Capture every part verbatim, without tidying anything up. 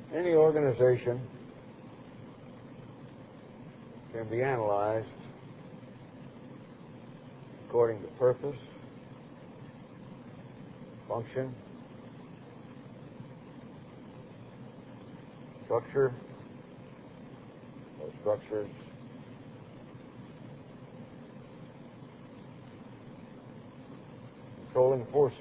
Any organization can be analyzed according to purpose, function, structure, or structures, controlling forces.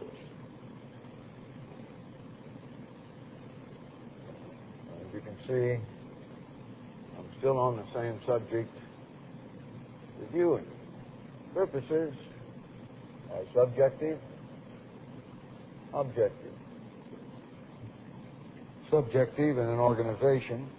As you can see, I'm still on the same subject, reviewing. Purposes are subjective, objective. Subjective in an organization,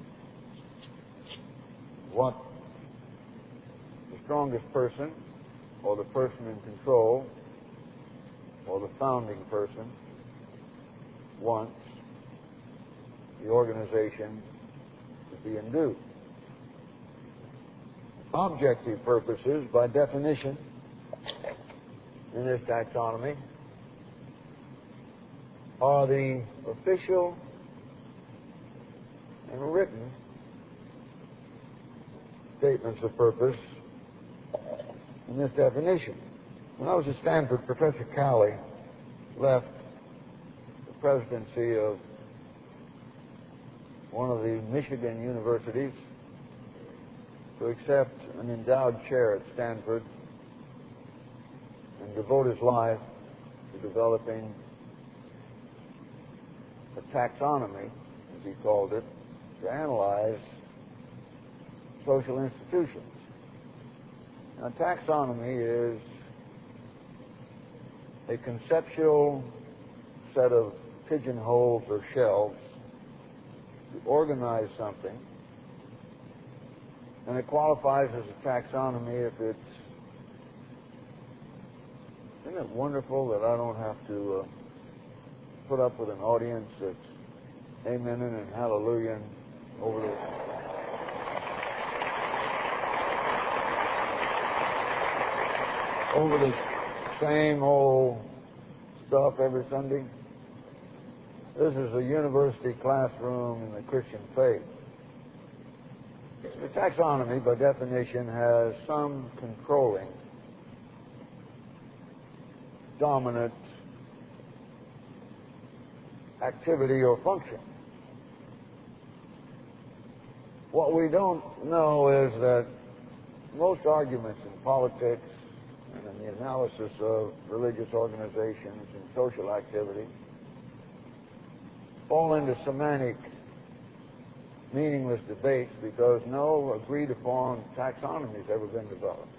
what the strongest person or the person in control or the founding person wants the organization to be and do. Objective purposes, by definition, in this taxonomy, are the official and written statements of purpose in this definition. When I was at Stanford, Professor Cowley left the presidency of one of the Michigan universities to accept an endowed chair at Stanford and devote his life to developing a taxonomy, as he called it, to analyze social institutions. Now, taxonomy is a conceptual set of pigeonholes or shelves to organize something, and it qualifies as a taxonomy if it's... Isn't it wonderful that I don't have to uh, put up with an audience that's amening and hallelujah over the... over the same old stuff every Sunday? This is a university classroom in the Christian faith. The taxonomy, by definition, has some controlling, dominant activity or function. What we don't know is that most arguments in politics and in the analysis of religious organizations and social activity fall into semantic, meaningless debates because no agreed-upon taxonomy has ever been developed.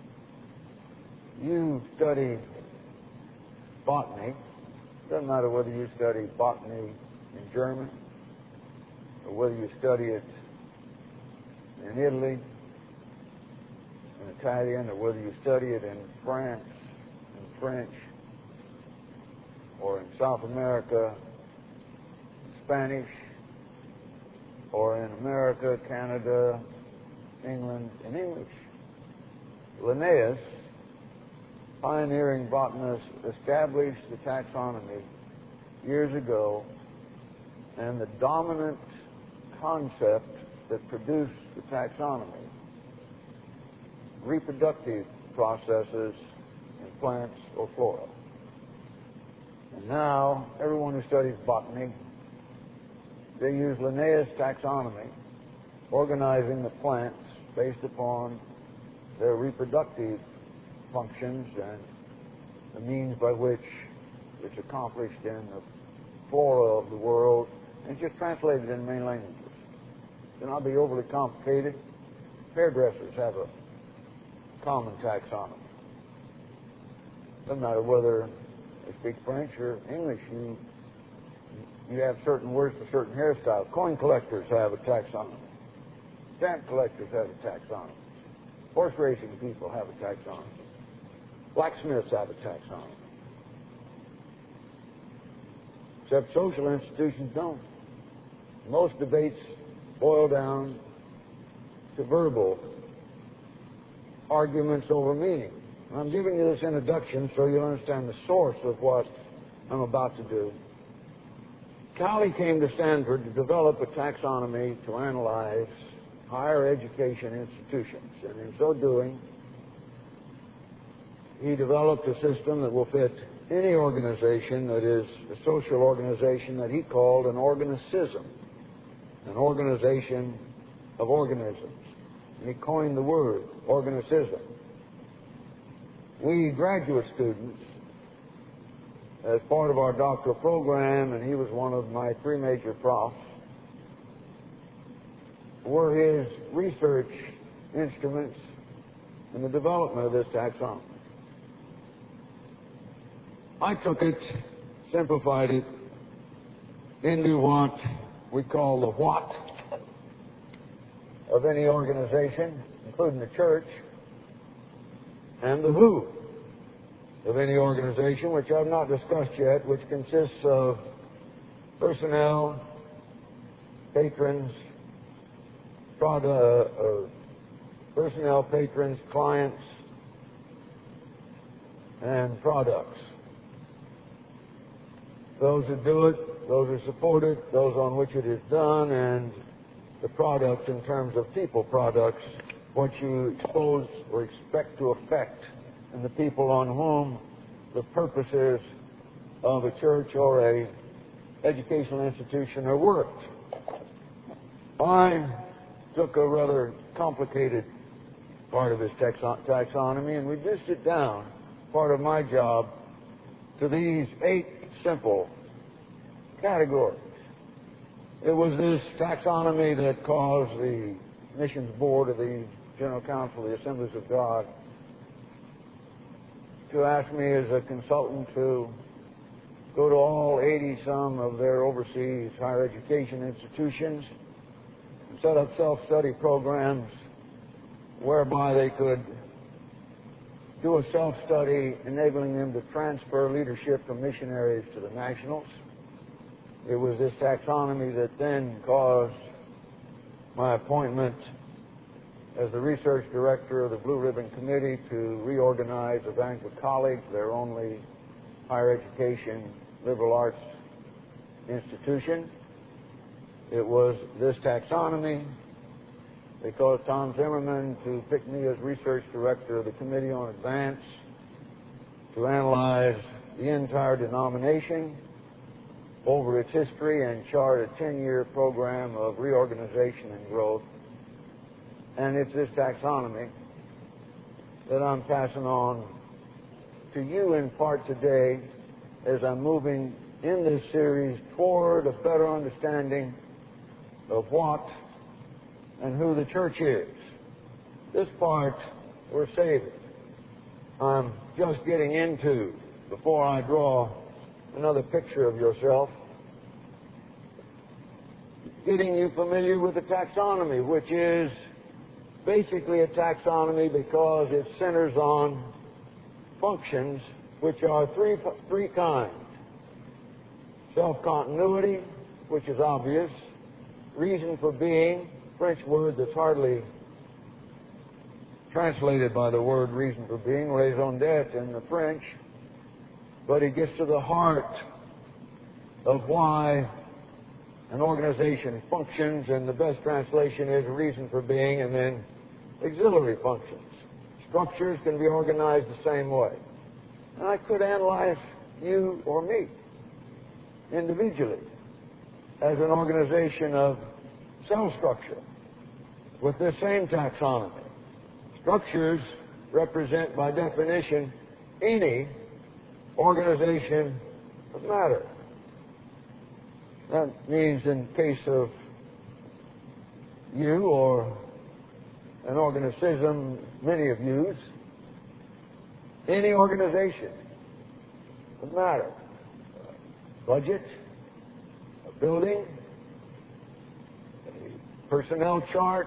You study botany. Doesn't matter whether you study botany in German or whether you study it in Italy, in Italian, or whether you study it in France, in French, or in South America, Spanish, or in America, Canada, England, in English. Linnaeus, pioneering botanist, established the taxonomy years ago, and the dominant concept that produced the taxonomy, reproductive processes in plants or flora. And now, everyone who studies botany, they use Linnaeus' taxonomy, organizing the plants based upon their reproductive functions and the means by which it's accomplished in the flora of the world, and just translated in main languages. To not be overly complicated, hairdressers have a common taxonomy. Doesn't matter whether they speak French or English, you you have certain words for certain hairstyles. Coin collectors have a taxonomy. Stamp collectors have a taxonomy. Horse racing people have a taxonomy. Blacksmiths have a taxonomy. Except social institutions don't. Most debates boil down to verbal arguments over meaning. And I'm giving you this introduction so you'll understand the source of what I'm about to do. Cowley came to Stanford to develop a taxonomy to analyze higher education institutions, and in so doing, he developed a system that will fit any organization that is a social organization that he called an organicism, an organization of organisms. And he coined the word organicism. We graduate students, as part of our doctoral program, and he was one of my three major profs, were his research instruments in the development of this taxonomy. I took it, simplified it into what we call the what of any organization, including the church, and the who of any organization, which I've not discussed yet, which consists of personnel, patrons, product, uh, personnel, patrons, clients, and products. Those who do it, those who support it, those on which it is done, and the products in terms of people products, what you expose or expect to affect in the people on whom the purposes of a church or a educational institution are worked. I took a rather complicated part of this taxo- taxonomy and reduced it down, part of my job, to these eight simple categories. It was this taxonomy that caused the Missions Board of the General Council of the Assemblies of God to ask me as a consultant to go to all eighty-some of their overseas higher education institutions and set up self-study programs whereby they could do a self-study enabling them to transfer leadership from missionaries to the nationals. It was this taxonomy that then caused my appointment as the research director of the Blue Ribbon Committee to reorganize Evangelical College, their only higher education liberal arts institution. It was this taxonomy that caused Tom Zimmerman to pick me as research director of the Committee on Advance to analyze the entire denomination over its history and chart a ten-year program of reorganization and growth. And it's this taxonomy that I'm passing on to you in part today as I'm moving in this series toward a better understanding of what and who the church is. This part we're saving. I'm just getting into, before I draw another picture of yourself, getting you familiar with the taxonomy, which is basically a taxonomy because it centers on functions which are three, three kinds. Self-continuity, which is obvious. Reason for being, French word that's hardly translated by the word reason for being, raison d'être in the French, but it gets to the heart of why an organization functions, and the best translation is reason for being, and then auxiliary functions. Structures can be organized the same way. And I could analyze you or me individually as an organization of cell structure with this same taxonomy. Structures represent, by definition, any organization of matter. That means in case of you or an organicism many of use, any organization of matter. A budget, a building, a personnel chart,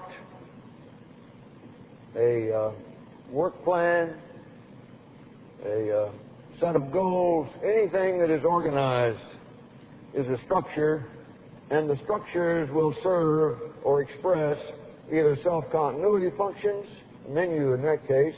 a uh, work plan, a uh, set of goals, anything that is organized is a structure, and the structures will serve or express either self-continuity functions, menu in that case,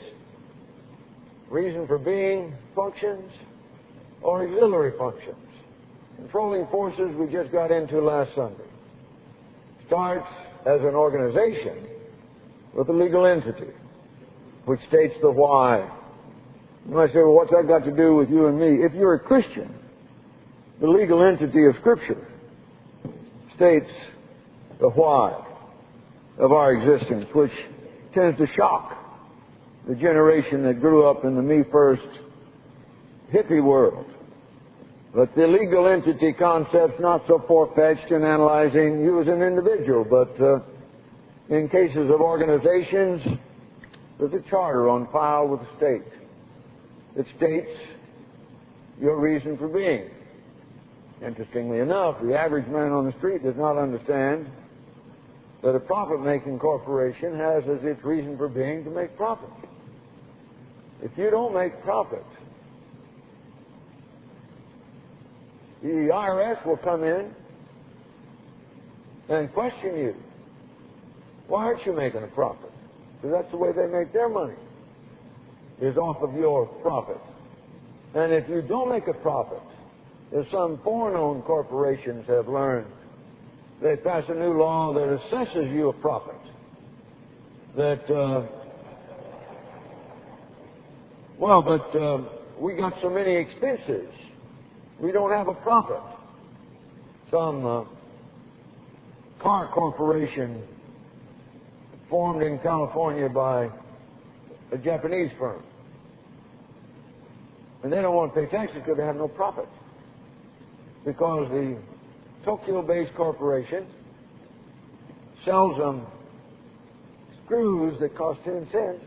reason for being functions, or auxiliary functions. Controlling forces we just got into last Sunday. Starts as an organization with a legal entity which states the why. You might say, well, what's that got to do with you and me? If you're a Christian, the legal entity of Scripture states the why of our existence, which tends to shock the generation that grew up in the me first hippie world. But the legal entity concept's not so far-fetched in analyzing you as an individual, but uh, in cases of organizations, there's a charter on file with the state that states your reason for being. Interestingly enough, the average man on the street does not understand that a profit-making corporation has as its reason for being to make profit. If you don't make profit, the I R S will come in and question you. Why aren't you making a profit? Because that's the way they make their money, is off of your profit. And if you don't make a profit, as some foreign-owned corporations have learned, they pass a new law that assesses you a profit. That, uh, well, but uh, we got so many expenses, we don't have a profit. Some uh, car corporation formed in California by a Japanese firm. And they don't want to pay taxes because they have no profit. Because the Tokyo-based corporation sells them screws that cost ten cents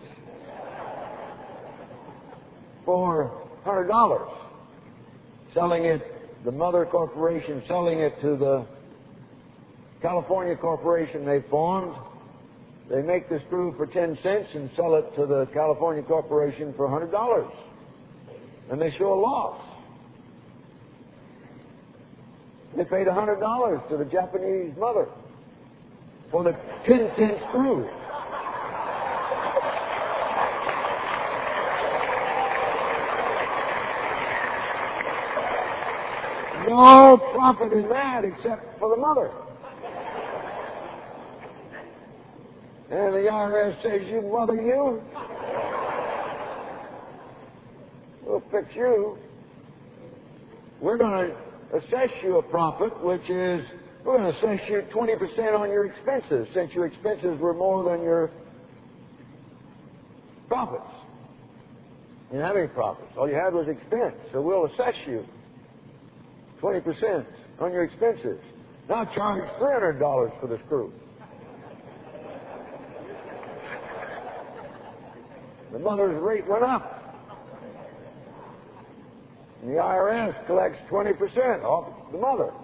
for one hundred dollars. Selling it, the mother corporation selling it to the California corporation they formed. They make the screw for ten cents and sell it to the California corporation for one hundred dollars. And they show a loss. They paid one hundred dollars to the Japanese mother for the ten cent screw. No profit in that except for the mother. And the I R S says, you mother you, we'll fix you. We're going to assess you a profit, which is, we're going to assess you twenty percent on your expenses, since your expenses were more than your profits. You didn't have any profits. All you had was expense. So we'll assess you twenty percent on your expenses. Now charge three hundred dollars for the screw. The mother's rate went up. And the I R S collects twenty percent off the mother.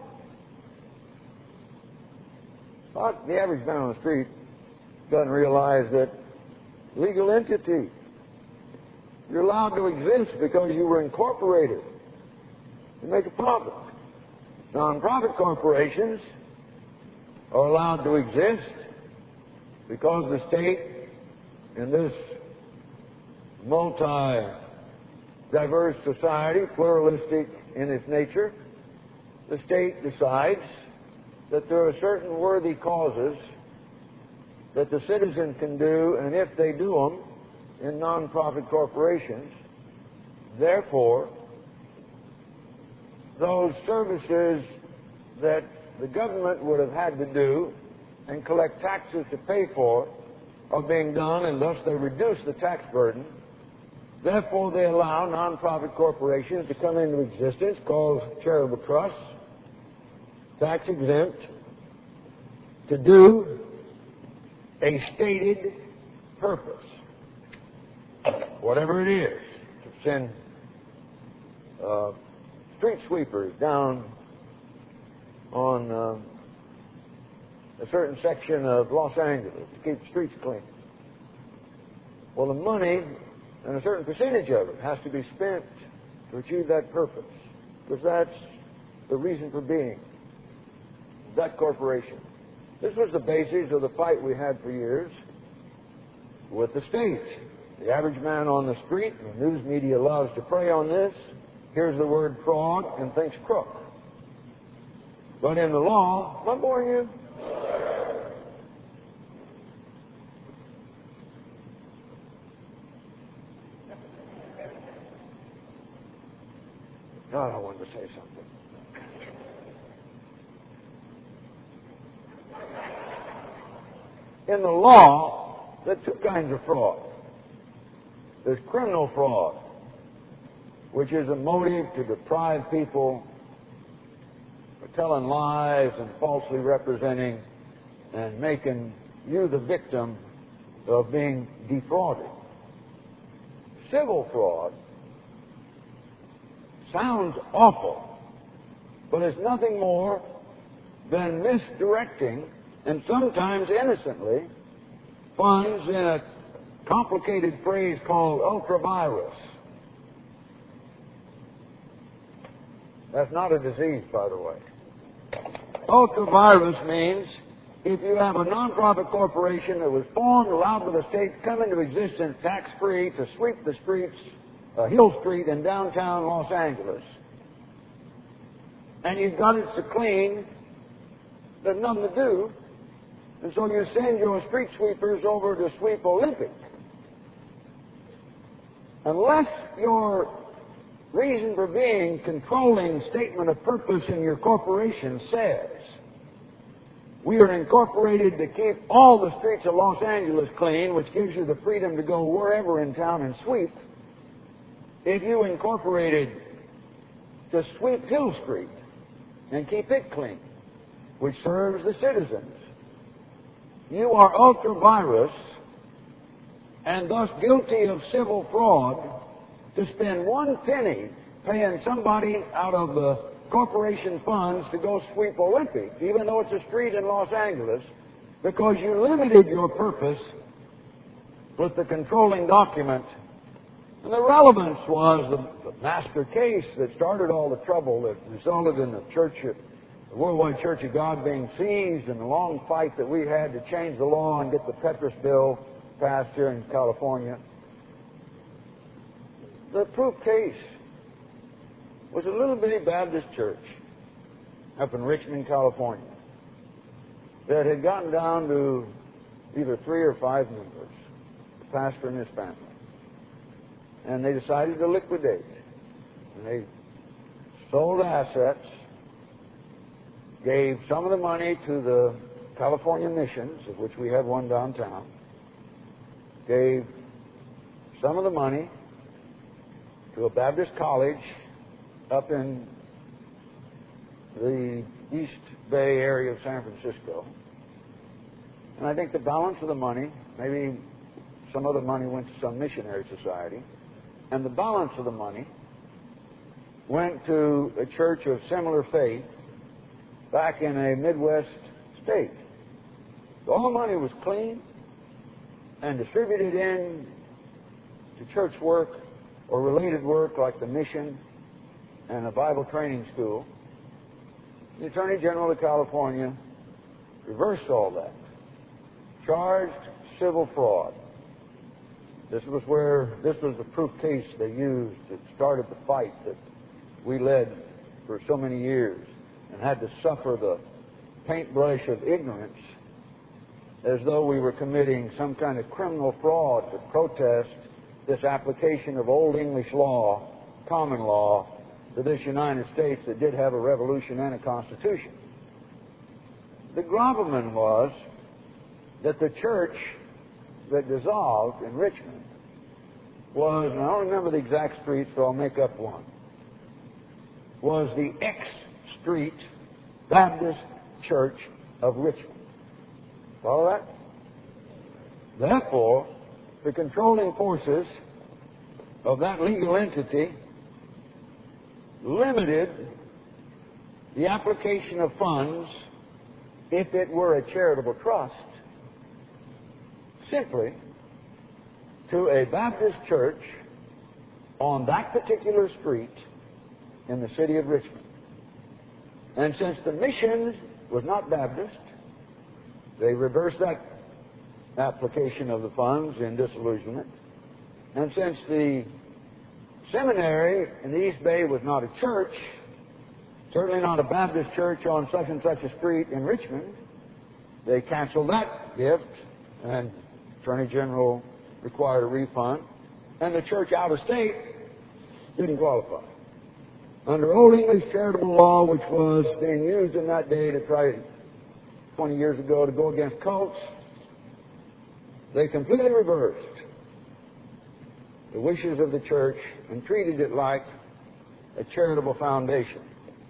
But the average man on the street doesn't realize that legal entity, you're allowed to exist because you were incorporated to make a profit. Non-profit corporations are allowed to exist because the state, in this multi-diverse society, pluralistic in its nature, the state decides that there are certain worthy causes that the citizen can do, and if they do them in non-profit corporations, therefore, those services that the government would have had to do and collect taxes to pay for are being done, and thus they reduce the tax burden. Therefore, they allow non-profit corporations to come into existence called charitable trusts, tax exempt, to do a stated purpose, whatever it is, to send uh, street sweepers down on uh, a certain section of Los Angeles to keep the streets clean. Well, the money, and a certain percentage of it, has to be spent to achieve that purpose, because that's the reason for being of that corporation. This was the basis of the fight we had for years with the state. The average man on the street, the news media loves to prey on this, hears the word fraud and thinks crook. But in the law, am I boring you? God, I wanted to say something. In the law, there are two kinds of fraud. There's criminal fraud, which is a motive to deprive people for telling lies and falsely representing and making you the victim of being defrauded. Civil fraud sounds awful, but it's nothing more than misdirecting, and sometimes innocently, funds in a complicated phrase called ultra vires. That's not a disease, by the way. Ultra vires means if you have a nonprofit corporation that was formed, allowed by the state to come into existence tax-free to sweep the streets, uh, Hill Street in downtown Los Angeles, and you've got it so clean, there's nothing to do, and so you send your street sweepers over to sweep Olympic. Unless your reason for being, controlling statement of purpose in your corporation says, we are incorporated to keep all the streets of Los Angeles clean, which gives you the freedom to go wherever in town and sweep. If you incorporated to sweep Hill Street and keep it clean, which serves the citizens, you are ultra vires and thus guilty of civil fraud to spend one penny paying somebody out of the corporation funds to go sweep Olympic, even though it's a street in Los Angeles, because you limited your purpose with the controlling document. And the relevance was the, the master case that started all the trouble that resulted in the church, the Worldwide Church of God being seized, and the long fight that we had to change the law and get the Petrus Bill passed here in California. The proof case was a little bitty Baptist church up in Richmond, California, that had gotten down to either three or five members, the pastor and his family. And they decided to liquidate. And they sold assets, gave some of the money to the California missions, of which we have one downtown, gave some of the money to a Baptist college up in the East Bay area of San Francisco. And I think the balance of the money, maybe some other money went to some missionary society, and the balance of the money went to a church of similar faith back in a Midwest state. So all the money was clean and distributed in to church work or related work like the mission and a Bible training school. The Attorney General of California reversed all that, charged civil fraud. This was where, this was the proof case they used that started the fight that we led for so many years and had to suffer the paintbrush of ignorance as though we were committing some kind of criminal fraud to protest this application of Old English law, common law, to this United States that did have a revolution and a constitution. The gravamen was that the church that dissolved in Richmond was, and I don't remember the exact street, so I'll make up one, was the X Street Baptist Church of Richmond. Follow that? Therefore, the controlling forces of that legal entity limited the application of funds, if it were a charitable trust, simply to a Baptist church on that particular street in the city of Richmond. And since the mission was not Baptist, they reversed that application of the funds in disillusionment. And since the seminary in the East Bay was not a church, certainly not a Baptist church on such and such a street in Richmond. They canceled that gift, and Attorney General required a refund, and the church out of state didn't qualify. Under Old English charitable law, which was being used in that day to try, twenty years ago, to go against cults, they completely reversed the wishes of the church and treated it like a charitable foundation.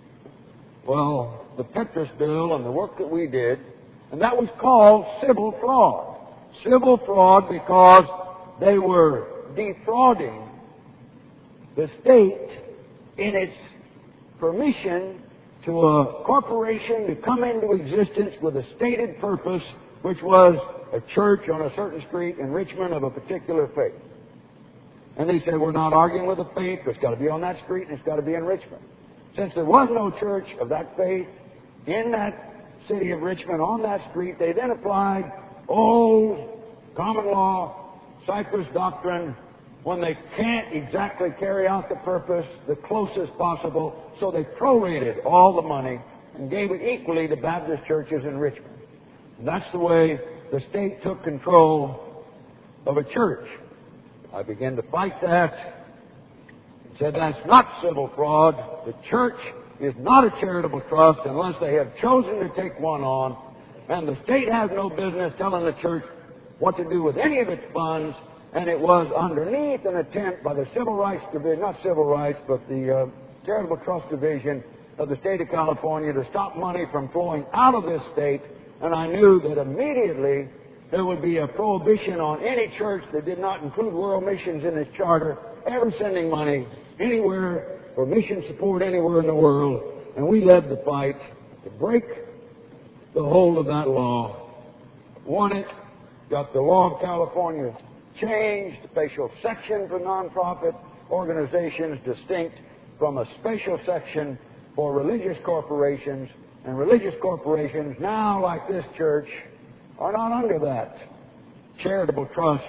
Well, the Petrus Bill and the work that we did, and that was called civil fraud. Civil fraud because they were defrauding the state in its permission to a corporation to come into existence with a stated purpose, which was a church on a certain street in Richmond of a particular faith. And they said, we're not arguing with the faith, it's got to be on that street and it's got to be in Richmond. Since there was no church of that faith in that city of Richmond on that street, they then applied old common law, Cyprus doctrine, when they can't exactly carry out the purpose the closest possible, so they prorated all the money and gave it equally to Baptist churches in Richmond. And that's the way the state took control of a church. I began to fight that and said that's not civil fraud. The church is not a charitable trust unless they have chosen to take one on, and the state has no business telling the church what to do with any of its funds. And it was underneath an attempt by the Civil Rights Division, not Civil Rights, but the uh, Charitable Trust Division of the state of California to stop money from flowing out of this state. And I knew that immediately there would be a prohibition on any church that did not include world missions in its charter ever sending money anywhere for mission support anywhere in the world. And we led the fight to break the hold of that law. Won it, got the law of California changed, special section for nonprofit organizations distinct from a special section for religious corporations. And religious corporations now, like this church, are not under that charitable trust,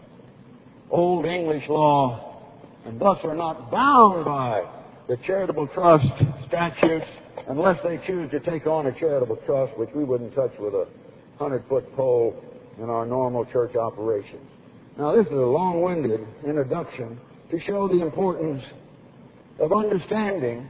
Old English law, and thus are not bound by the charitable trust statutes unless they choose to take on a charitable trust, which we wouldn't touch with a hundred-foot pole in our normal church operations. Now, this is a long-winded introduction to show the importance of understanding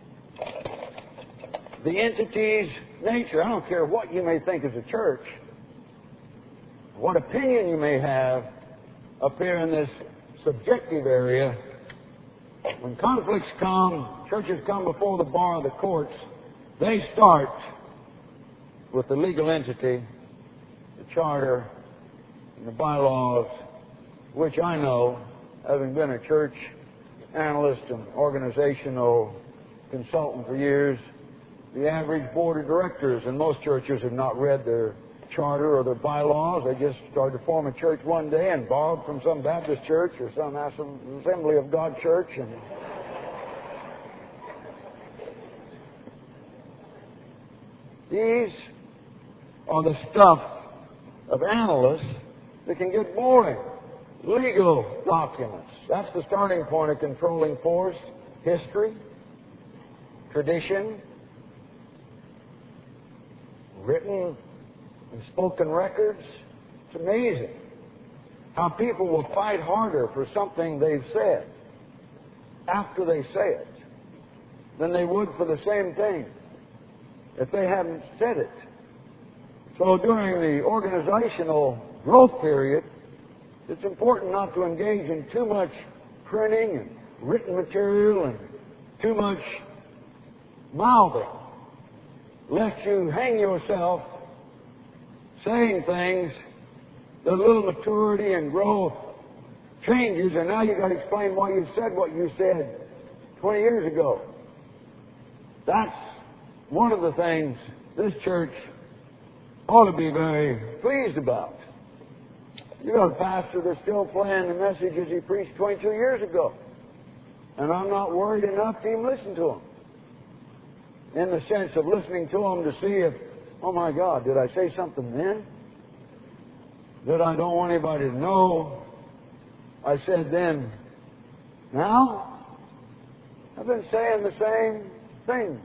the entity's nature. I don't care what you may think is a church, what opinion you may have up here in this subjective area. When conflicts come, churches come before the bar of the courts, they start with the legal entity, the charter, and the bylaws, which I know, having been a church analyst and organizational consultant for years, the average board of directors in most churches have not read their charter or their bylaws. They just started to form a church one day and borrowed from some Baptist church or some Assembly of God church. And these are the stuff of analysts that can get boring. Legal documents. That's the starting point of controlling force. History, tradition, written and spoken records. It's amazing how people will fight harder for something they've said after they say it than they would for the same thing if they hadn't said it. So during the organizational growth period, it's important not to engage in too much printing and written material and too much mouthing, lest you hang yourself saying things that a little maturity and growth changes, and now you've got to explain why you said what you said twenty years ago. That's one of the things this church ought to be very pleased about. You got a pastor that's still playing the messages he preached twenty-two years ago. And I'm not worried enough to even listen to him. In the sense of listening to him to see if, oh my God, did I say something then that I don't want anybody to know I said then? Now, I've been saying the same things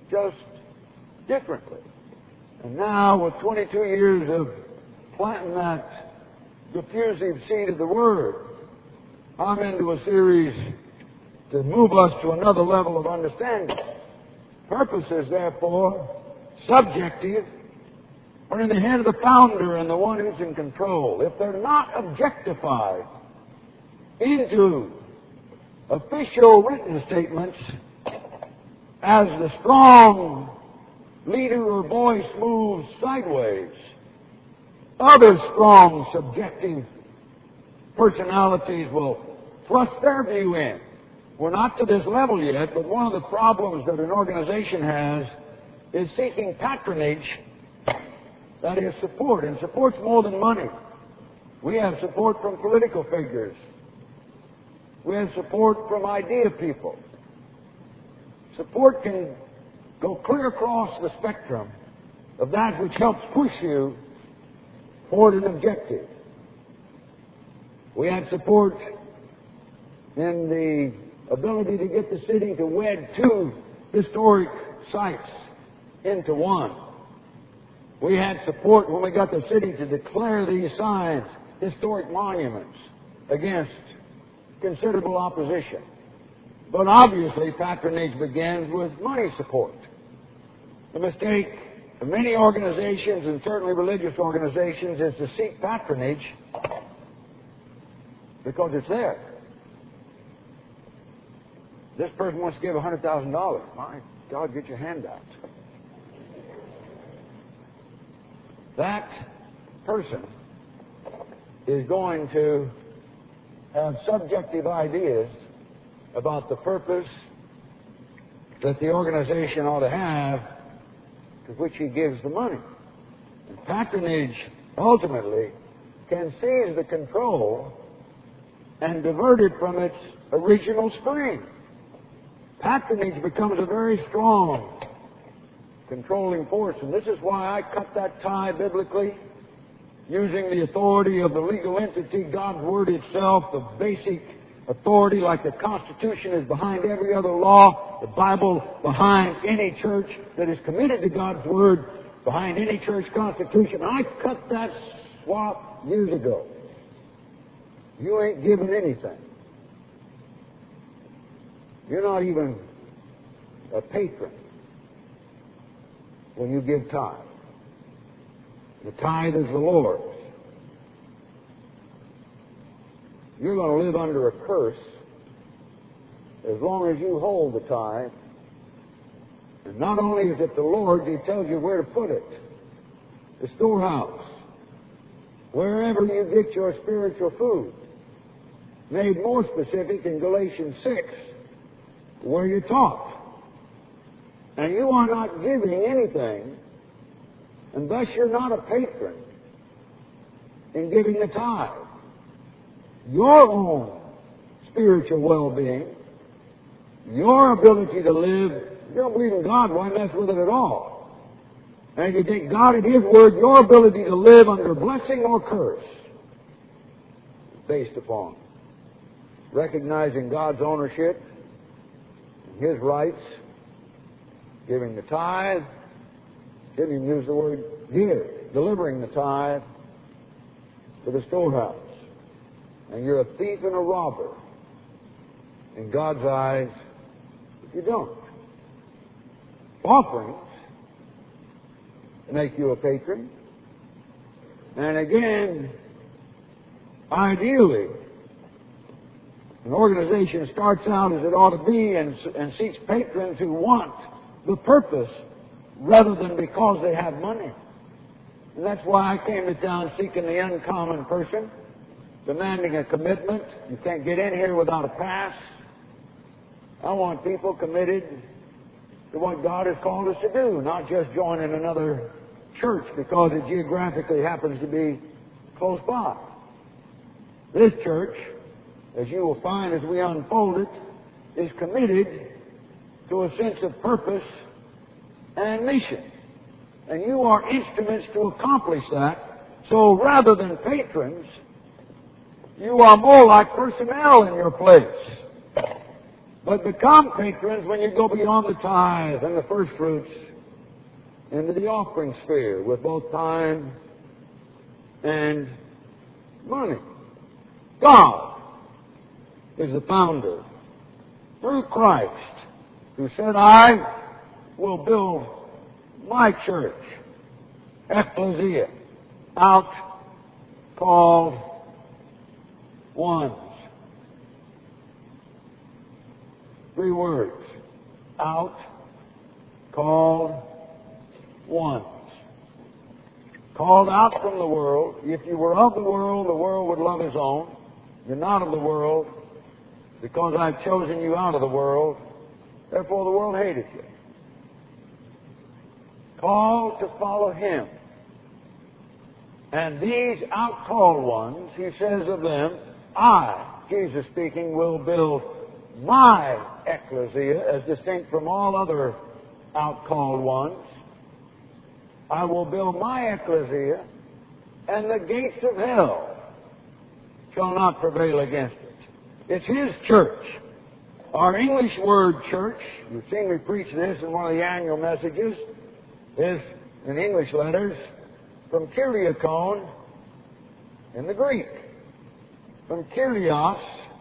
just differently. And now, with twenty-two years of planting that diffusive seed of the Word, I'm into a series to move us to another level of understanding. Purposes, therefore, subjective, are in the hand of the founder and the one who's in control. If they're not objectified into official written statements as the strong leader or voice moves sideways, other strong subjective personalities will thrust their view in. We're not to this level yet, but one of the problems that an organization has is seeking patronage, that is support, and support's more than money. We have support from political figures. We have support from idea people. Support can go clear across the spectrum of that which helps push you toward an objective. We had support in the ability to get the city to wed two historic sites into one. We had support when we got the city to declare these signs historic monuments against considerable opposition. But obviously patronage begins with money support. The mistake of many organizations, and certainly religious organizations, is to seek patronage because it's there. This person wants to give one hundred thousand dollars. My God, get your hand out. That person is going to have subjective ideas about the purpose that the organization ought to have to which he gives the money. And patronage ultimately can seize the control and divert it from its original spring. Patronage becomes a very strong controlling force, and this is why I cut that tie biblically, using the authority of the legal entity, God's Word itself, the basic authority, like the Constitution is behind every other law, the Bible behind any church that is committed to God's Word, behind any church constitution. I cut that swap years ago. You ain't giving anything. You're not even a patron when you give tithe. The tithe is the Lord's. You're going to live under a curse as long as you hold the tithe. And not only is it the Lord's, He tells you where to put it. The storehouse. Wherever you get your spiritual food. Made more specific in Galatians six, where you're taught. And you are not giving anything, and thus you're not a patron in giving the tithe. Your own spiritual well-being, your ability to live, you don't believe in God, why mess with it at all? And if you take God at His word, your ability to live under blessing or curse is based upon recognizing God's ownership and His rights, giving the tithe, didn't even use the word give, delivering the tithe to the storehouse. And you're a thief and a robber in God's eyes if you don't. Offerings make you a patron. And again, ideally, an organization starts out as it ought to be and, and seeks patrons who want the purpose rather than because they have money. And that's why I came to town seeking the uncommon person, demanding a commitment. You can't get in here without a pass. I want people committed to what God has called us to do, not just joining another church because it geographically happens to be close by. This church, as you will find as we unfold it, is committed to a sense of purpose and mission. And you are instruments to accomplish that. So rather than patrons, you are more like personnel in your place. but become patrons when you go beyond the tithe and the first fruits into the offering sphere with both time and money. God is the founder through Christ, who said, I will build my church, ecclesia, out called ones. Three words. Out called ones. Called out from the world. If you were of the world, the world would love his own. You're not of the world because I've chosen you out of the world. Therefore the world hated you. Called to follow him. And these out-called ones, he says of them, I, Jesus speaking, will build my ecclesia as distinct from all other out-called ones. I will build my ecclesia, and the gates of hell shall not prevail against it. It's his church. Our English word church, you've seen me preach this in one of the annual messages, is in English letters from Kyriakon in the Greek. From Kyrios,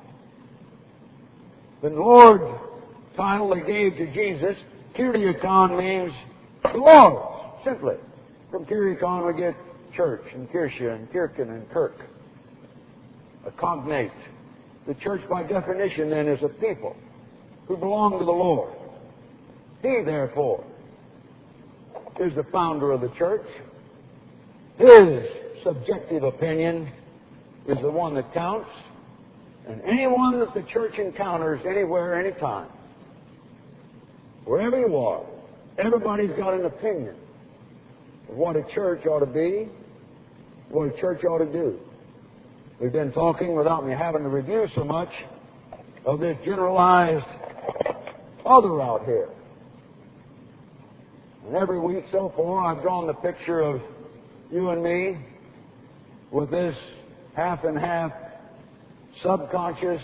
the Lord title they gave to Jesus, Kyriakon means the Lord, simply. From Kyriakon we get church and Kirche and Kirken and Kirk. A cognate. The church by definition then is a people who belong to the Lord. He therefore is the founder of the church. His subjective opinion is the one that counts. And anyone that the church encounters anywhere, anytime, wherever you are, everybody's got an opinion of what a church ought to be, what a church ought to do. We've been talking, without me having to review so much, of this generalized other out here. And every week so far, I've drawn the picture of you and me with this half and half subconscious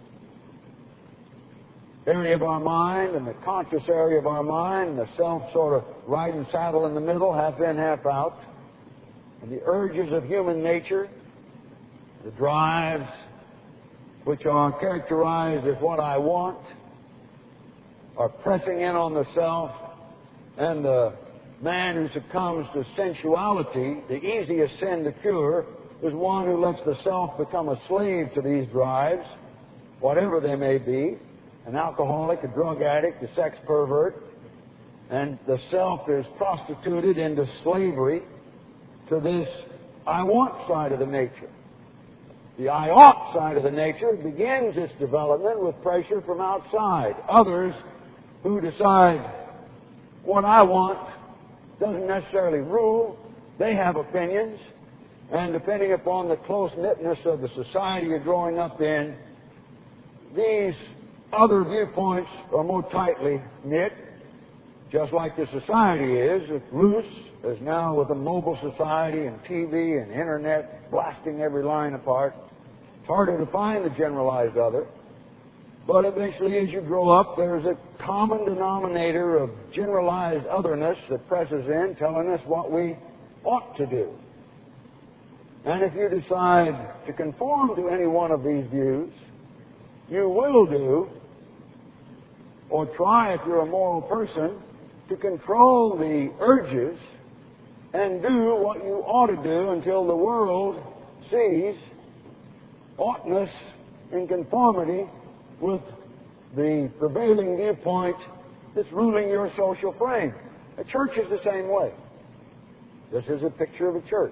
area of our mind and the conscious area of our mind, and the self sort of riding saddle in the middle, half in, half out. And the urges of human nature, the drives which are characterized as what I want, are pressing in on the self, and the man who succumbs to sensuality, the easiest sin to cure, is one who lets the self become a slave to these drives, whatever they may be, an alcoholic, a drug addict, a sex pervert, and the self is prostituted into slavery to this I want side of the nature. The I ought side of the nature begins its development with pressure from outside. Others who decide what I want doesn't necessarily rule. They have opinions. And depending upon the close-knitness of the society you're growing up in, these other viewpoints are more tightly knit, just like the society is. It's loose, as now with a mobile society and T V and Internet blasting every line apart. It's harder to find the generalized other. But eventually, as you grow up, there's a common denominator of generalized otherness that presses in, telling us what we ought to do. And if you decide to conform to any one of these views, you will do, or try if you're a moral person, to control the urges and do what you ought to do until the world sees oughtness in conformity with the prevailing viewpoint that's ruling your social frame. A church is the same way. This is a picture of a church.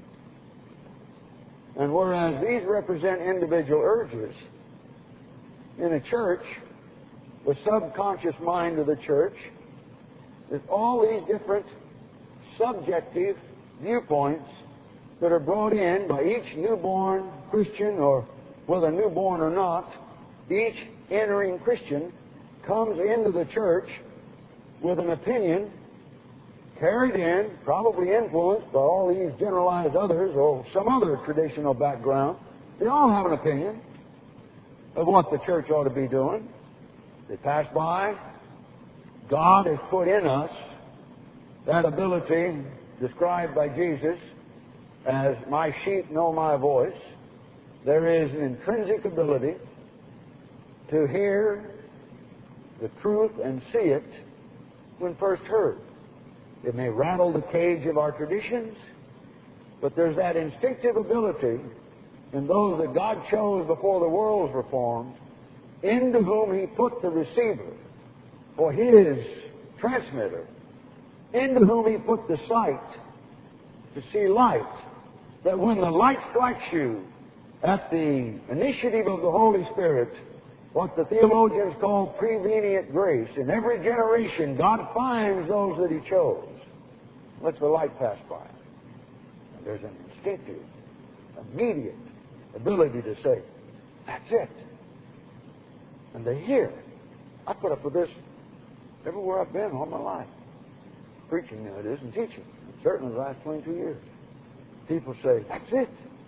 And whereas these represent individual urges, in a church, the subconscious mind of the church, is all these different subjective viewpoints that are brought in by each newborn Christian, or whether newborn or not, each entering Christian comes into the church with an opinion carried in, probably influenced by all these generalized others or some other traditional background. They all have an opinion of what the church ought to be doing. They pass by. God has put in us that ability described by Jesus as my sheep know my voice. There is an intrinsic ability to hear the truth and see it when first heard. It may rattle the cage of our traditions, but there's that instinctive ability in those that God chose before the worlds were formed, into whom He put the receiver for His transmitter, into whom He put the sight to see light, that when the light strikes you at the initiative of the Holy Spirit, what the theologians call prevenient grace, in every generation God finds those that He chose. Lets the light pass by. And there's an instinctive, immediate ability to say, that's it. And they hear. I put up with this everywhere I've been all my life. Preaching, that is, and teaching. Certainly the last twenty-two years. People say, that's it.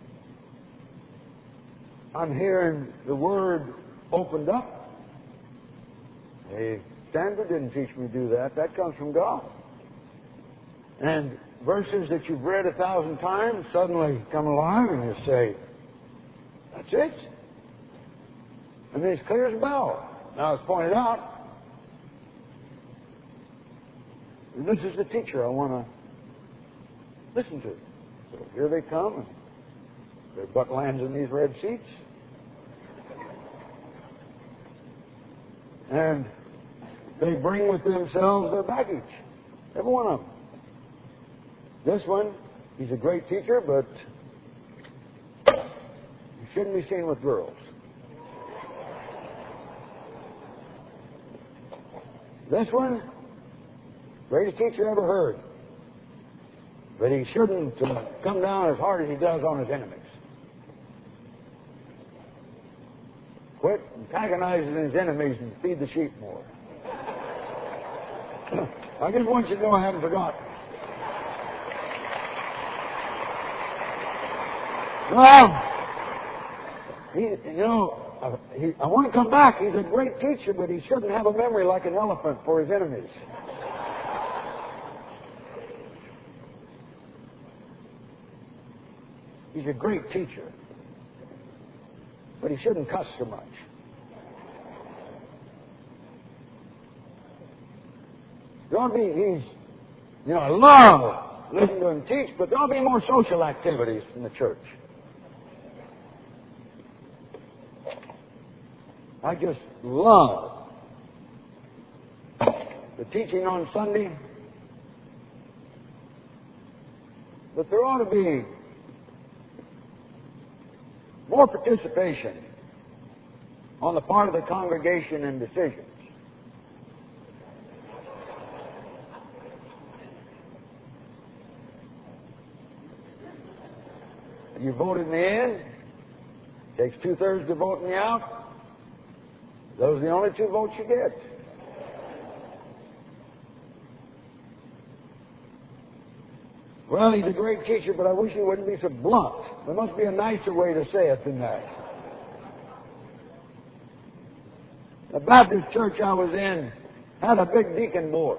I'm hearing the Word opened up. Hey, Stanford didn't teach me to do that. That comes from God. And verses that you've read a thousand times suddenly come alive and you say, that's it. I mean, it's clear as a bell. Now, it's pointed out, and this is the teacher I want to listen to. So here they come, and their butt lands in these red seats. And they bring with themselves their baggage. Every one of them. This one, he's a great teacher, but he shouldn't be seen with girls. This one, greatest teacher ever heard. But he shouldn't uh, come down as hard as he does on his enemies. Quit antagonizing his enemies and feed the sheep more. I just want you to know I haven't forgotten. Well, he, you know, uh, he, I want to come back. He's a great teacher, but he shouldn't have a memory like an elephant for his enemies. He's a great teacher, but he shouldn't cuss so much. Don't be, he's, you know, I love listening to him teach, but there'll be more social activities in the church. I just love the teaching on Sunday, but there ought to be more participation on the part of the congregation in decisions. You voted me in. Takes two-thirds to vote me out. Those are the only two votes you get. Well, he's a great teacher, but I wish he wouldn't be so blunt. There must be a nicer way to say it than that. The Baptist church I was in had a big deacon board.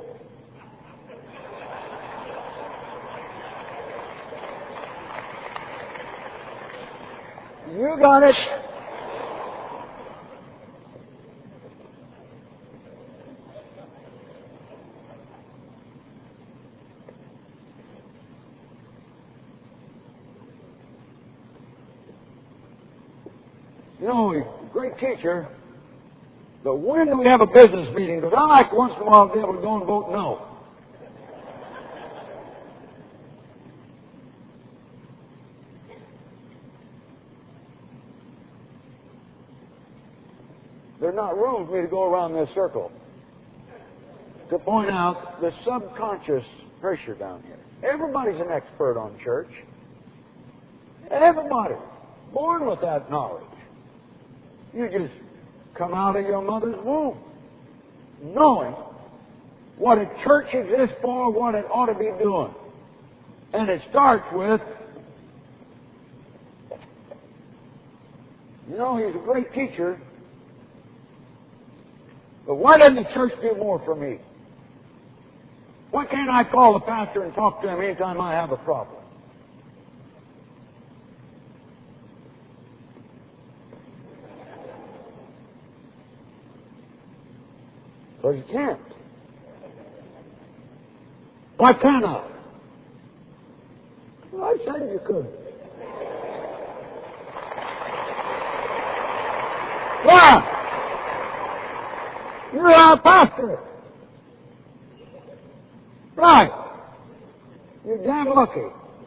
You got it. You know, he's a great teacher, but when do we have a business meeting? Because I like once in a while to be able to go and vote no. There's not room for me to go around this circle to point out the subconscious pressure down here. Everybody's an expert on church. Everybody. Born with that knowledge. You just come out of your mother's womb knowing what a church exists for, what it ought to be doing. And it starts with, you know, he's a great teacher, But why doesn't the church do more for me? Why can't I call the pastor and talk to him anytime I have a problem? Because you can't. Why can't I? Well, I said you could. Why? You're our pastor. Right. You're damn lucky.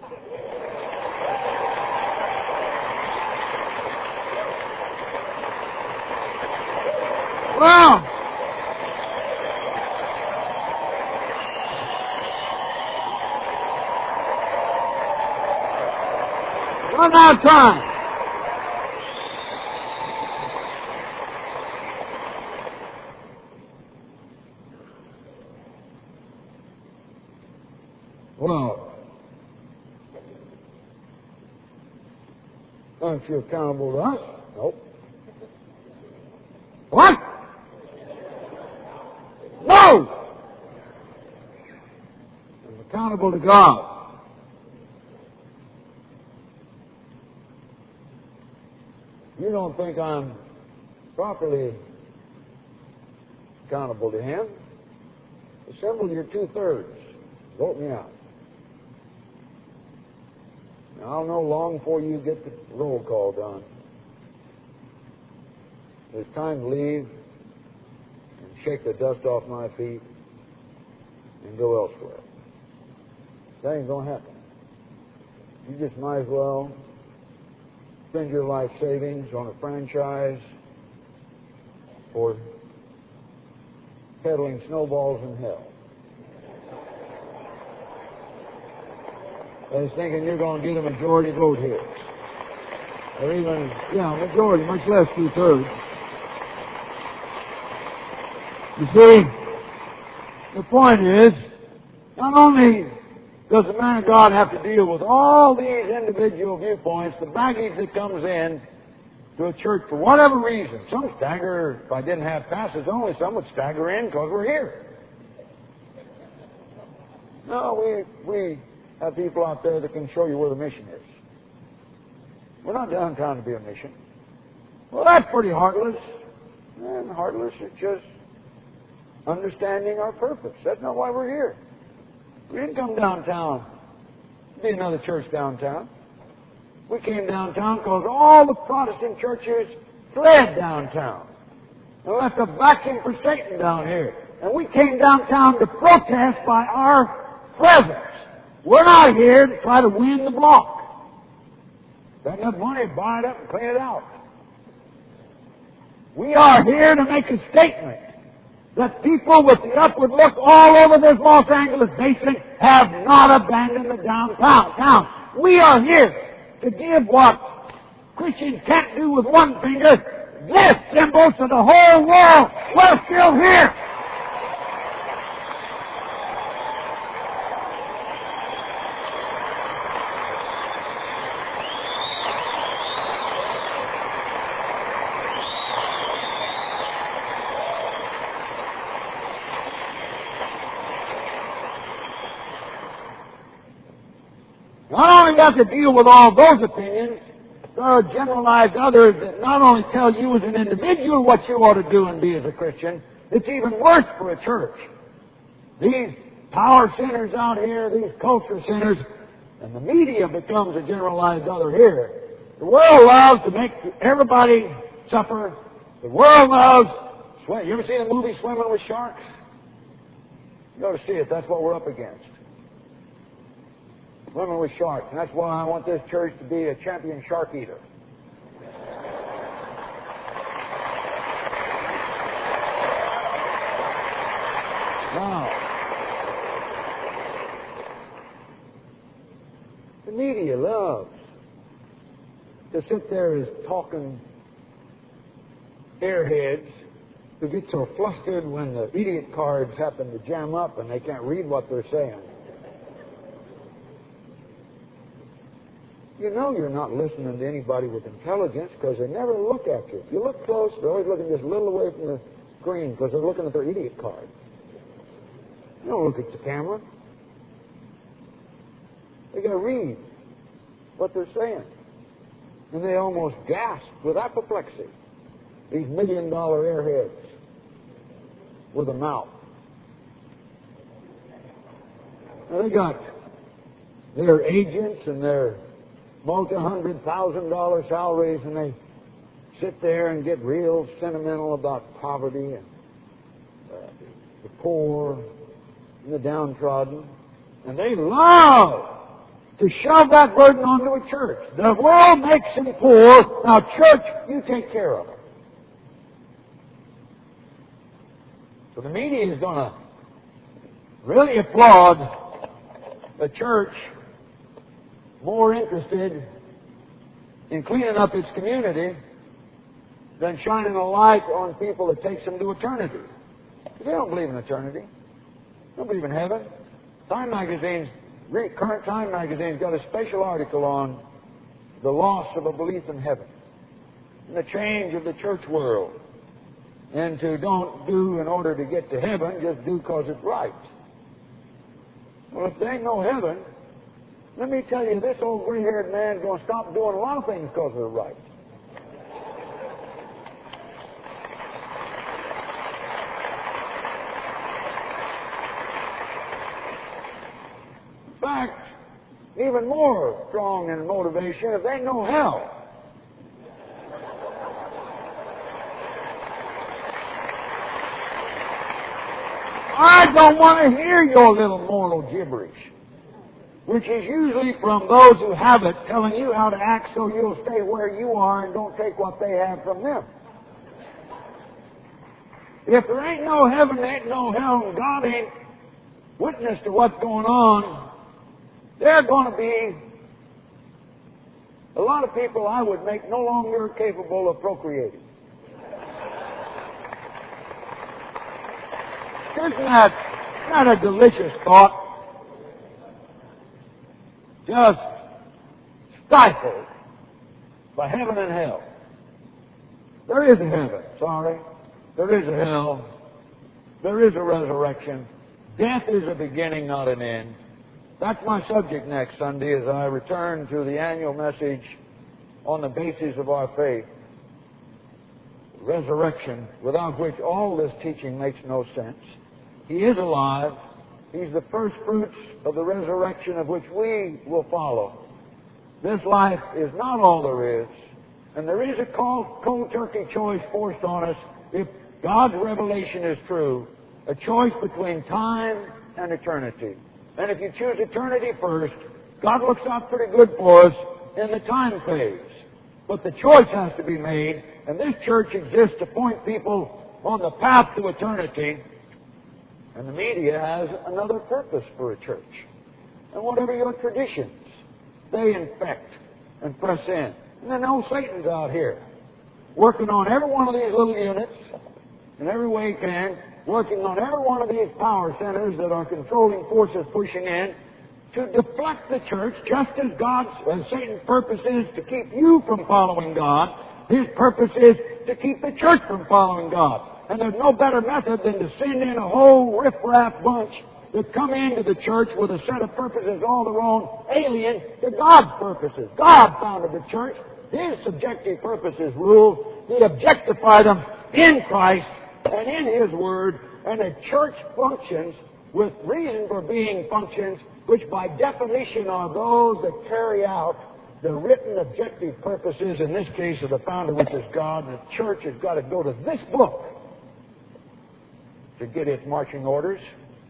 Well, one more time. Well, aren't you accountable to us? Nope. What? No! I'm accountable to God. You don't think I'm properly accountable to Him? Assemble your two-thirds. Vote me out. Now, I'll know long before you get the roll call done. It's time to leave and shake the dust off my feet and go elsewhere. That ain't going to happen. You just might as well spend your life savings on a franchise for peddling snowballs in hell. I was thinking you're going to get a majority vote here. Or even, yeah, majority, much less two-thirds. You see, the point is, not only does the man of God have to deal with all these individual viewpoints, the baggage that comes in to a church for whatever reason. Some stagger, if I didn't have pastors only, some would stagger in because we're here. No, we, we have people out there that can show you where the mission is. We're not downtown to be a mission. Well, that's pretty heartless. And heartless is just understanding our purpose. That's not why we're here. We didn't come downtown to be another church downtown. We came downtown because all the Protestant churches fled downtown and left a vacuum for Satan down here. And we came downtown to protest by our presence. We're not here to try to win the block. Got enough money to buy it up and clean it out. We are here to make a statement that people with the upward look all over this Los Angeles basin have not abandoned the downtown. Now, we are here to give what Christians can't do with one finger, this symbol to the whole world. We're still here. Not only have to deal with all those opinions, there are generalized others that not only tell you as an individual what you ought to do and be as a Christian, it's even worse for a church. These power centers out here, these culture centers, and the media becomes a generalized other here. The world loves to make everybody suffer. The world loves swim. You ever seen the movie Swimming with Sharks? You ought to see it. That's what we're up against. Swimming with sharks. And that's why I want this church to be a champion shark eater. Now, the media loves to sit there as talking airheads who get so flustered when the idiot cards happen to jam up and they can't read what they're saying. You know you're not listening to anybody with intelligence because they never look at you. If you look close, they're always looking just a little away from the screen because they're looking at their idiot card. They don't look at the camera. They got to read what they're saying. And they almost gasp with apoplexy. These million-dollar airheads with a mouth. Now they got their agents and their multi-hundred thousand dollar salaries, and they sit there and get real sentimental about poverty and uh, the poor and the downtrodden. And they love to shove that burden onto a church. The world makes them poor. Now, church, you take care of them. So the media is going to really applaud the church more interested in cleaning up its community than shining a light on people that takes them to eternity. They don't believe in eternity. They don't believe in heaven. Time magazine's Current Time magazine's got a special article on the loss of a belief in heaven and the change of the church world, and to don't do in order to get to heaven, just do because it's right. Well, if there ain't no heaven, let me tell you, this old gray-haired man's going to stop doing a lot of things because they're right. In fact, even more strong in motivation, if they know hell. I don't want to hear your little moral gibberish, which is usually from those who have it, telling you how to act so you'll stay where you are and don't take what they have from them. If there ain't no heaven, there ain't no hell, and God ain't witness to what's going on, there are going to be a lot of people I would make no longer capable of procreating. Isn't that, isn't that a delicious thought? Just stifled by heaven and hell. There is a heaven, sorry. There is a hell. There is a resurrection. Death is a beginning, not an end. That's my subject next Sunday as I return to the annual message on the basis of our faith. Resurrection, without which all this teaching makes no sense. He is alive. He's the first fruits of the resurrection of which we will follow. This life is not all there is, and there is a cold, cold turkey choice forced on us if God's revelation is true, a choice between time and eternity. And if you choose eternity first, God looks out pretty good for us in the time phase. But the choice has to be made, and this church exists to point people on the path to eternity. And the media has another purpose for a church. And whatever your traditions, they infect and press in. And then old Satan's out here, working on every one of these little units in every way he can, working on every one of these power centers that are controlling forces pushing in to deflect the church, just as God's and Satan's purpose is to keep you from following God. His purpose is to keep the church from following God. And there's no better method than to send in a whole riff-raff bunch that come into the church with a set of purposes all their own, alien to God's purposes. God founded the church. His subjective purposes rule. He objectified them in Christ and in His Word. And a church functions with reason for being functions, which by definition are those that carry out the written objective purposes, in this case of the founder, which is God. And the church has got to go to this book to get its marching orders.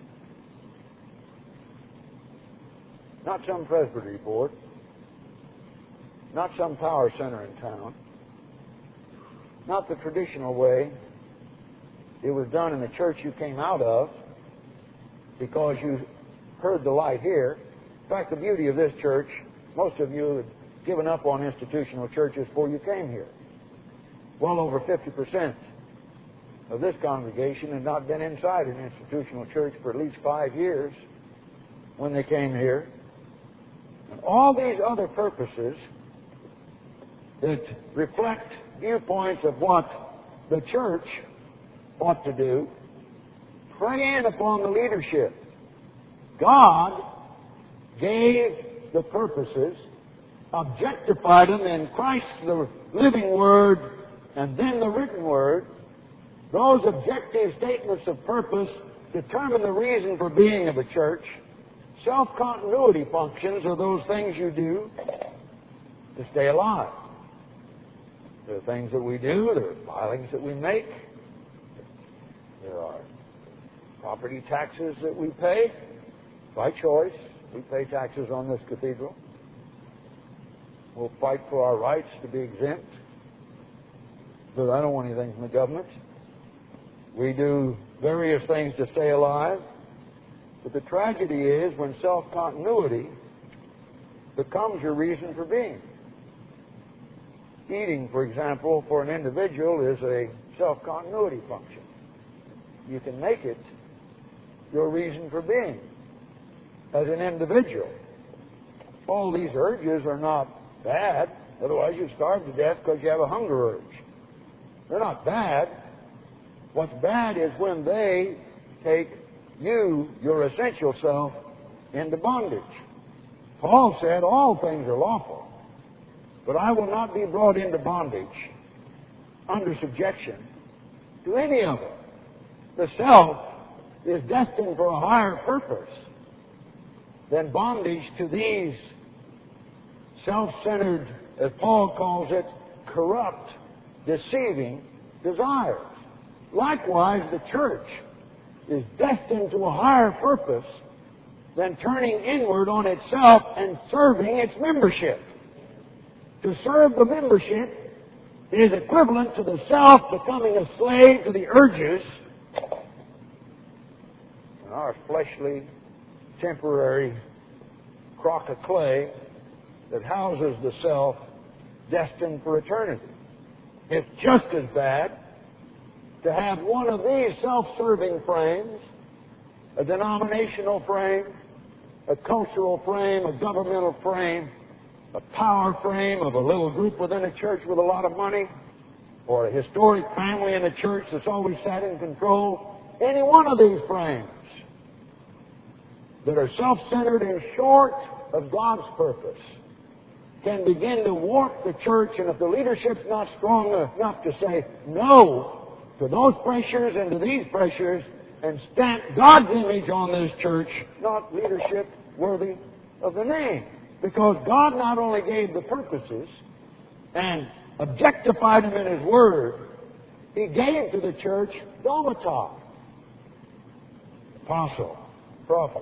Not some Presbytery board. Not some power center in town. Not the traditional way. It was done in the church you came out of because you heard the light here. In fact, the beauty of this church, most of you had given up on institutional churches before you came here. Well over fifty percent of this congregation had not been inside an institutional church for at least five years when they came here. And all these other purposes that reflect viewpoints of what the church ought to do, prey in upon the leadership. God gave the purposes, objectified them in Christ, the living Word, and then the written Word. Those objective statements of purpose determine the reason for being of a church. Self-continuity functions are those things you do to stay alive. There are things that we do, there are filings that we make, there are property taxes that we pay by choice. We pay taxes on this cathedral. We'll fight for our rights to be exempt, but I don't want anything from the government. We do various things to stay alive. But the tragedy is when self-continuity becomes your reason for being. Eating, for example, for an individual is a self-continuity function. You can make it your reason for being as an individual. All these urges are not bad. Otherwise you'd starve to death because you have a hunger urge. They're not bad. What's bad is when they take you, your essential self, into bondage. Paul said, all things are lawful, but I will not be brought into bondage, under subjection, to any of it. The self is destined for a higher purpose than bondage to these self-centered, as Paul calls it, corrupt, deceiving desires. Likewise, the church is destined to a higher purpose than turning inward on itself and serving its membership. To serve the membership is equivalent to the self becoming a slave to the urges in our fleshly, temporary crock of clay that houses the self destined for eternity. It's just as bad to have one of these self-serving frames, a denominational frame, a cultural frame, a governmental frame, a power frame of a little group within a church with a lot of money, or a historic family in a church that's always sat in control. Any one of these frames that are self-centered and short of God's purpose can begin to warp the church, and if the leadership's not strong enough to say no to those pressures and to these pressures and stamp God's image on this church, not leadership worthy of the name. Because God not only gave the purposes and objectified them in His Word, He gave to the church domata, apostle, prophet,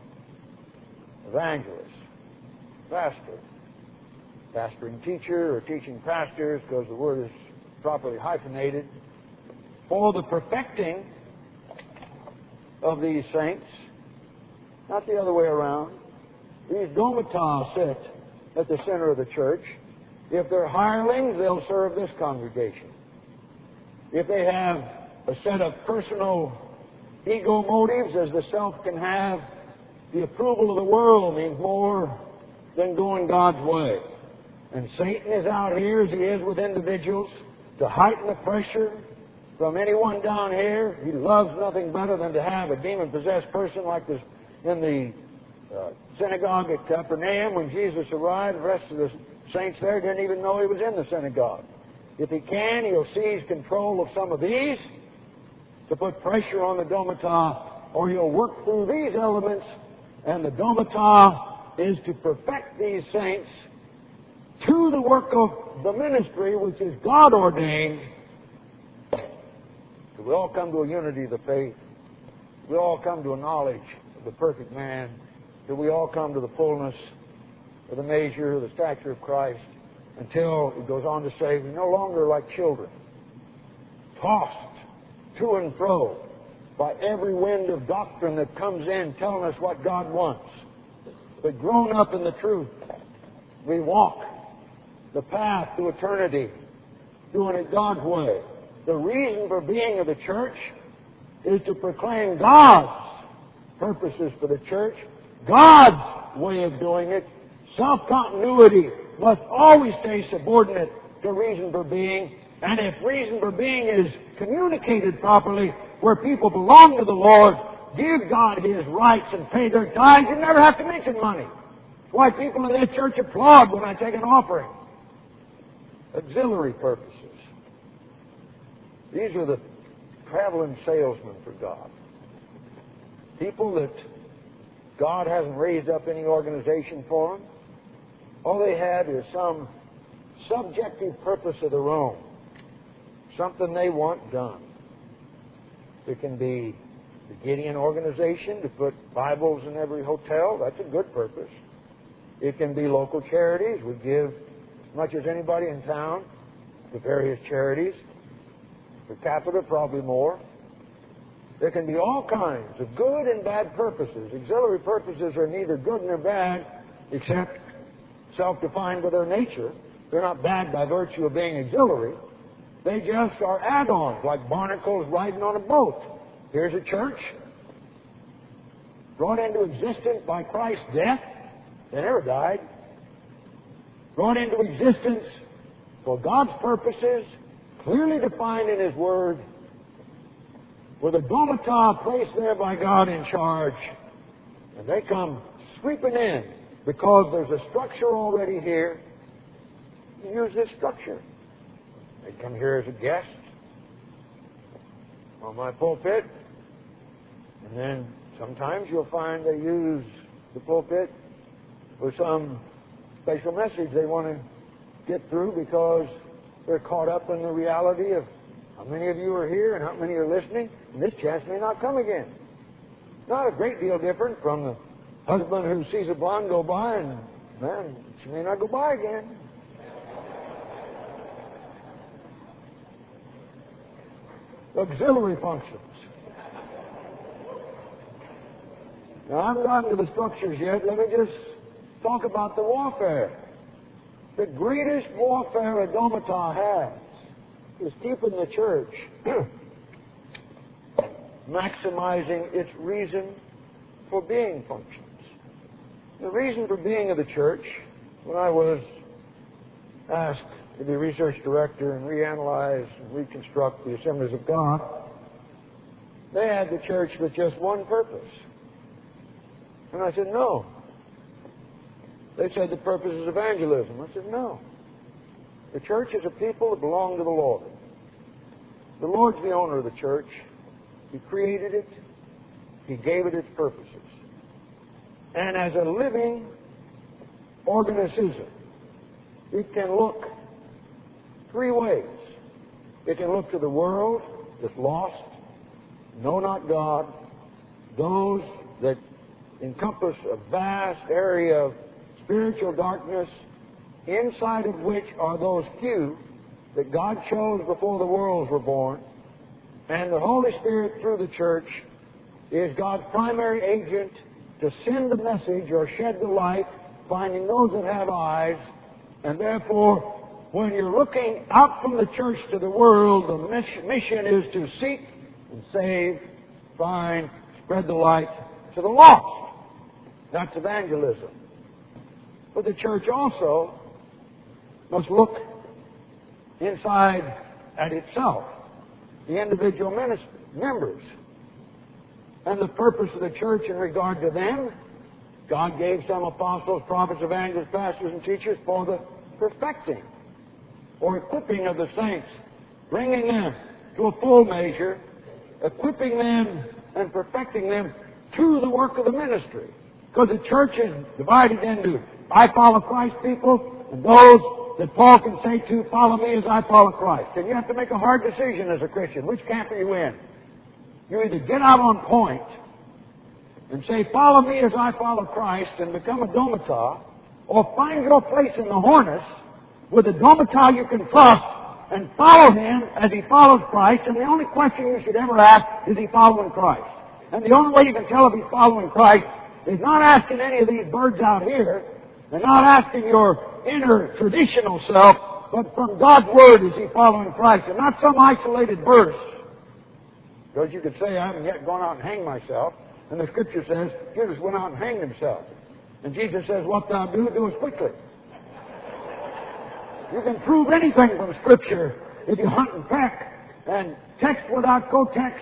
evangelist, pastor, pastoring teacher or teaching pastors, because the word is properly hyphenated, for the perfecting of these saints, not the other way around. These domata sit at the center of the church. If they're hirelings, they'll serve this congregation. If they have a set of personal ego motives, as the self can have, the approval of the world means more than going God's way. And Satan is out here, as he is with individuals, to heighten the pressure from anyone down here. He loves nothing better than to have a demon-possessed person like this in the uh, synagogue at Capernaum when Jesus arrived. The rest of the saints there didn't even know he was in the synagogue. If he can, he'll seize control of some of these to put pressure on the domata, or he'll work through these elements, and the domata is to perfect these saints to the work of the ministry which is God ordained. We all come to a unity of the faith. We all come to a knowledge of the perfect man. Till we all come to the fullness of the measure of the stature of Christ, until it goes on to say, we no longer like children, tossed to and fro by every wind of doctrine that comes in telling us what God wants, but grown up in the truth. We walk the path to eternity, doing it God's way. The reason for being of the church is to proclaim God's purposes for the church, God's way of doing it. Self-continuity must always stay subordinate to reason for being. And if reason for being is communicated properly, where people belong to the Lord, give God His rights and pay their tithes, you never have to mention money. That's why people in that church applaud when I take an offering. Auxiliary purposes. These are the traveling salesmen for God. People that God hasn't raised up any organization for them. All they have is some subjective purpose of their own. Something they want done. It can be the Gideon organization to put Bibles in every hotel. That's a good purpose. It can be local charities. We give as much as anybody in town to various charities. Per capita, probably more. There can be all kinds of good and bad purposes. Auxiliary purposes are neither good nor bad, except self-defined by their nature. They're not bad by virtue of being auxiliary. They just are add-ons, like barnacles riding on a boat. Here's a church brought into existence by Christ's death. They never died. Brought into existence for God's purposes, clearly defined in His Word, with a domata placed there by God in charge. And they come sweeping in because there's a structure already here. You use this structure. They come here as a guest on my pulpit, and then sometimes you'll find they use the pulpit for some special message they want to get through because they're caught up in the reality of how many of you are here and how many are listening, and this chance may not come again. Not a great deal different from the husband who sees a blonde go by and, man, she may not go by again. Auxiliary functions. Now, I haven't gotten to the structures yet. Let me just talk about the warfare. The greatest warfare a domata has is keeping the church maximizing its reason for being functions. The reason for being of the church, when I was asked to be research director and reanalyze and reconstruct the Assemblies of God, they had the church with just one purpose. And I said, no. They said the purpose is evangelism. I said, no. The church is a people that belong to the Lord. The Lord's the owner of the church. He created it. He gave it its purposes. And as a living organism, it can look three ways. It can look to the world that's lost, know not God, those that encompass a vast area of spiritual darkness, inside of which are those few that God chose before the worlds were born, and the Holy Spirit through the church is God's primary agent to send the message or shed the light, finding those that have eyes, and therefore when you're looking out from the church to the world, the mission is to seek and save, find, spread the light to the lost. That's evangelism. But the church also must look inside at itself, the individual ministry, members, and the purpose of the church in regard to them. God gave some apostles, prophets, evangelists, pastors, and teachers for the perfecting or equipping of the saints, bringing them to a full measure, equipping them and perfecting them to the work of the ministry. Because the church is divided into I follow Christ people and those that Paul can say to, follow me as I follow Christ. And you have to make a hard decision as a Christian. Which camp are you in? You either get out on point and say, follow me as I follow Christ and become a domata, or find your place in the harness with a domata you can trust and follow him as he follows Christ. And the only question you should ever ask is he following Christ? And the only way you can tell if he's following Christ is not asking any of these birds out here and not asking your inner traditional self, but from God's Word, is he following Christ? And not some isolated verse. Because you could say, I haven't yet gone out and hanged myself. And the Scripture says, Jesus went out and hanged himself. And Jesus says, what thou do, do as quickly. You can prove anything from Scripture if you hunt and peck and text without co-text.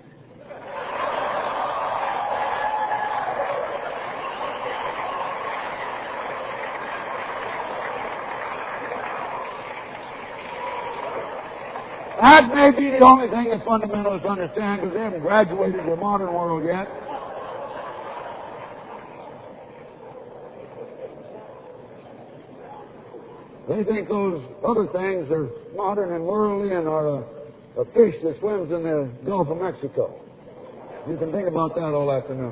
That may be the only thing that fundamentalists understand because they haven't graduated to the modern world yet. They think those other things are modern and worldly and are a, a fish that swims in the Gulf of Mexico. You can think about that all afternoon.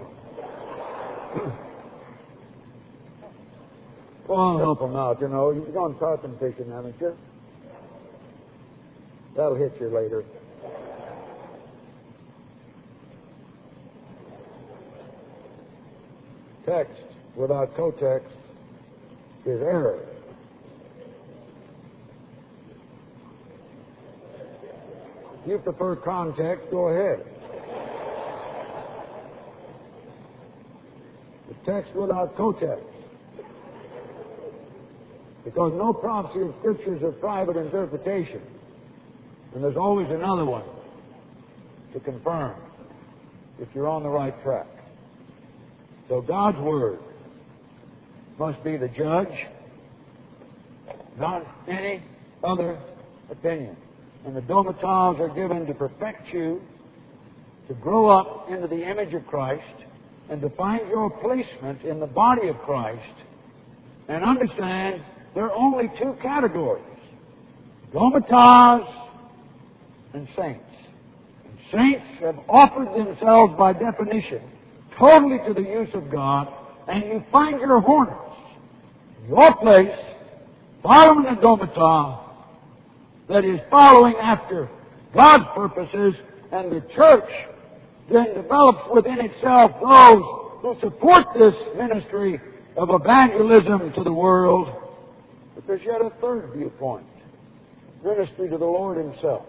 Well, I'll help them out, you know. You've gone tarpon fishing, haven't you? That'll hit you later. Text without co-text is error. If you prefer context, go ahead. The text without co-text. Because no prophecy of Scripture is of private interpretation. And there's always another one to confirm if you're on the right track. So God's Word must be the judge, not any other opinion. And the domitas are given to perfect you, to grow up into the image of Christ, and to find your placement in the body of Christ, and understand there are only two categories: domitas and saints. And saints have offered themselves by definition totally to the use of God, and you find your hornets, your place, following the domita that is following after God's purposes, and the church then develops within itself those who support this ministry of evangelism to the world. But there's yet a third viewpoint: ministry to the Lord Himself.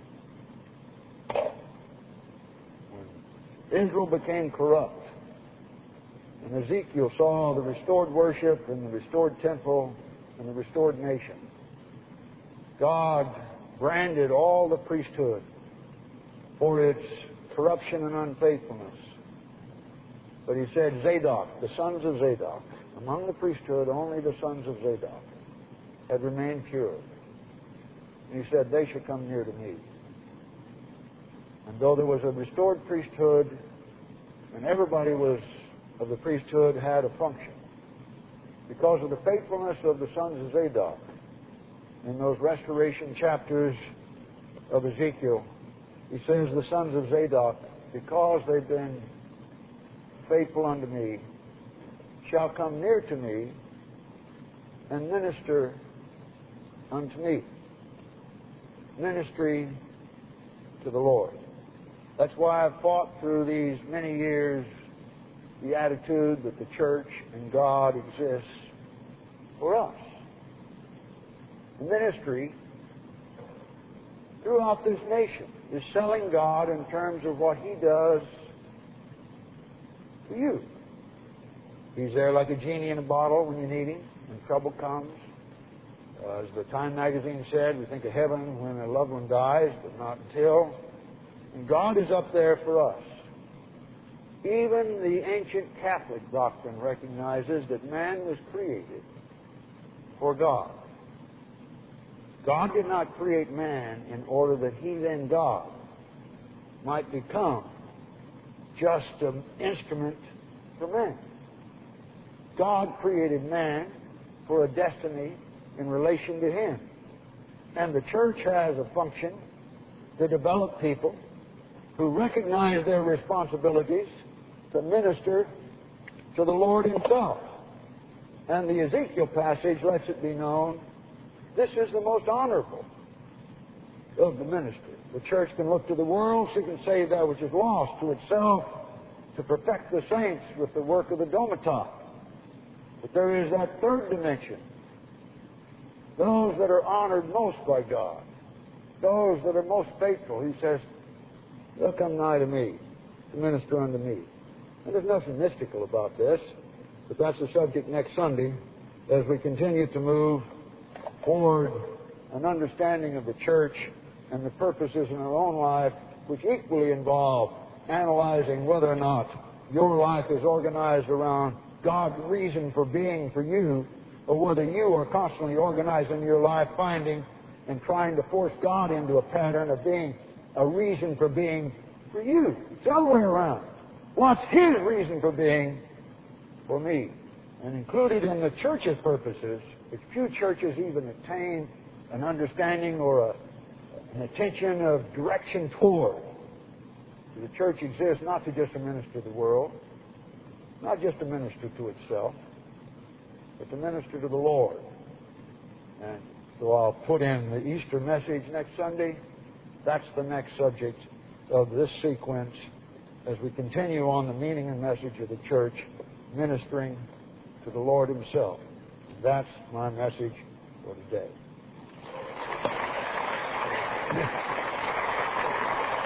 When Israel became corrupt, and Ezekiel saw the restored worship and the restored temple and the restored nation, God branded all the priesthood for its corruption and unfaithfulness. But He said, Zadok, the sons of Zadok, among the priesthood, only the sons of Zadok had remained pure. And He said, they shall come near to me. And though there was a restored priesthood, and everybody was of the priesthood had a function, because of the faithfulness of the sons of Zadok, in those restoration chapters of Ezekiel, he says, the sons of Zadok, because they've been faithful unto me, shall come near to me and minister unto me. Ministry to the Lord. That's why I've fought through these many years the attitude that the church and God exists for us. The ministry throughout this nation is selling God in terms of what He does to you. He's there like a genie in a bottle when you need Him, when trouble comes. Uh, as the Time magazine said, we think of heaven when a loved one dies, but not until. And God is up there for us. Even the ancient Catholic doctrine recognizes that man was created for God. God did not create man in order that he then, God, might become just an instrument for man. God created man for a destiny in relation to Him. And the church has a function to develop people who recognize their responsibilities to minister to the Lord Himself. And the Ezekiel passage lets it be known this is the most honorable of the ministry. The church can look to the world, she can save that which is lost to itself, to perfect the saints with the work of the domita. But there is that third dimension. Those that are honored most by God, those that are most faithful. He says, they'll come nigh to me, to minister unto me. And there's nothing mystical about this, but that's the subject next Sunday as we continue to move forward an understanding of the church and the purposes in our own life, which equally involve analyzing whether or not your life is organized around God's reason for being for you, or whether you are constantly organizing your life, finding and trying to force God into a pattern of being a reason for being for you. It's the other way around. What's His reason for being for me? And included in the church's purposes, which few churches even attain an understanding or a, an attention of direction toward. The church exists not to just to minister to the world, not just to minister to itself, but to minister to the Lord. And so I'll put in the Easter message next Sunday. That's the next subject of this sequence as we continue on the meaning and message of the church, ministering to the Lord Himself. That's my message for today.